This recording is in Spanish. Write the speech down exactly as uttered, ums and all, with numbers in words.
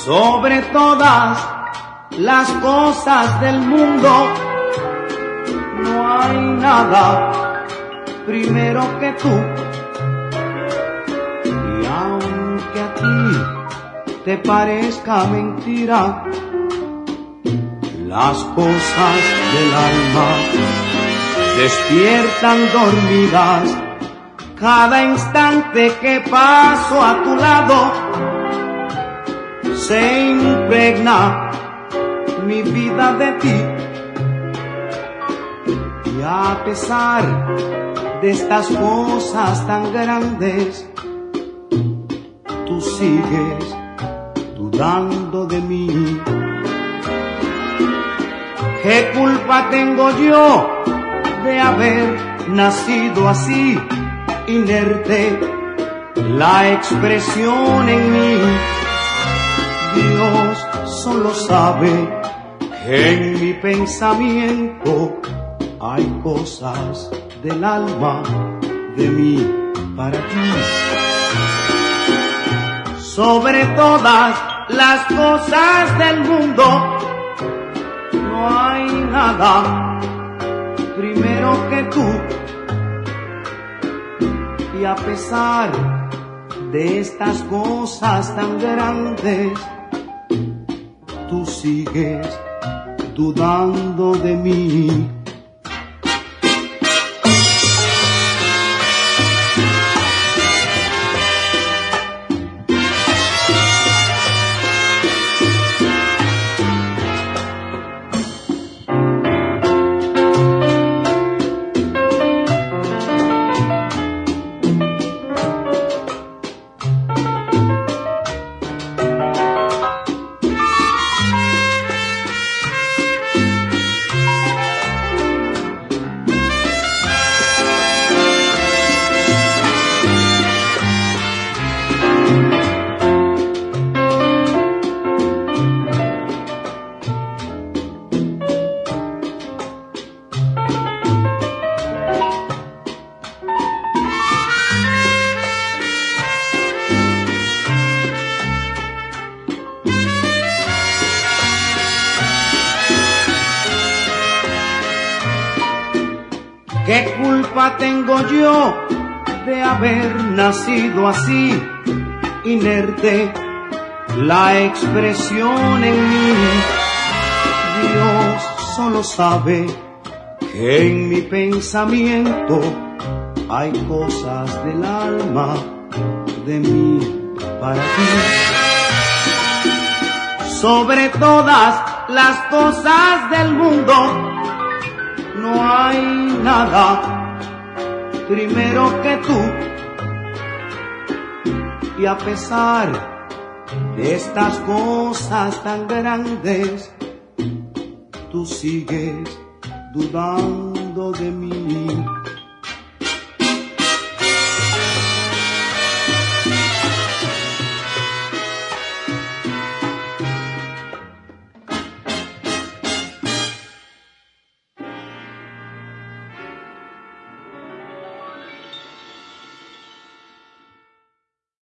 Sobre todas las cosas del mundo no hay nada primero que tú. Y aunque a ti te parezca mentira, las cosas del alma despiertan dormidas. Cada instante que paso a tu lado se impregna mi vida de ti. Y a pesar de estas cosas tan grandes, tú sigues dudando de mí. ¿Qué culpa tengo yo de haber nacido así, inerte, la expresión en mí? Dios solo sabe que en mi pensamiento hay cosas del alma de mí para ti. Sobre todas las cosas del mundo no hay nada primero que tú. Y a pesar de estas cosas tan grandes, tú sigues dudando de mí. ¿Qué culpa tengo yo de haber nacido así, inerte, la expresión en mí? Dios solo sabe que en mi pensamiento hay cosas del alma de mí para ti. Sobre todas las cosas del mundo no hay nada primero que tú. Y a pesar de estas cosas tan grandes, tú sigues dudando de mí.